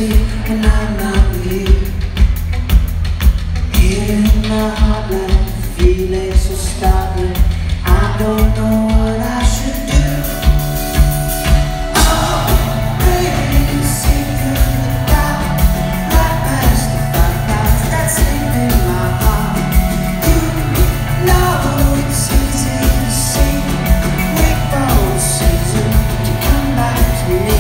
sleep when I'm not with you. Here in my heartland, feeling so startling. I don't know what I should do. Oh, baby, see through the dark, right past the fireflies that sleep in my heart. You know it's easy to see. Wait for the season to come back to me.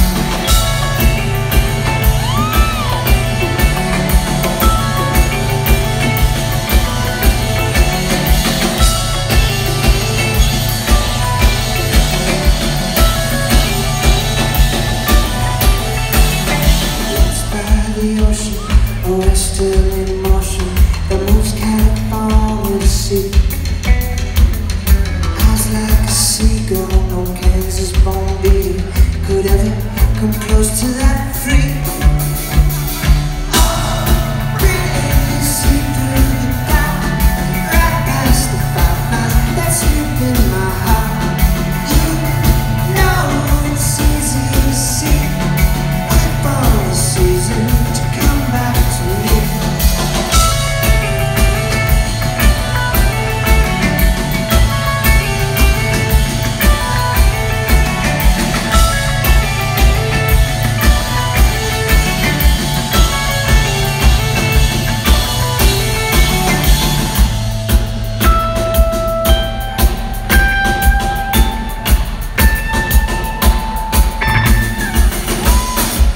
The ocean, a westerly motion that moves California to sea. Eyes like a seagull, no Kansas born beauty could ever come close to that free.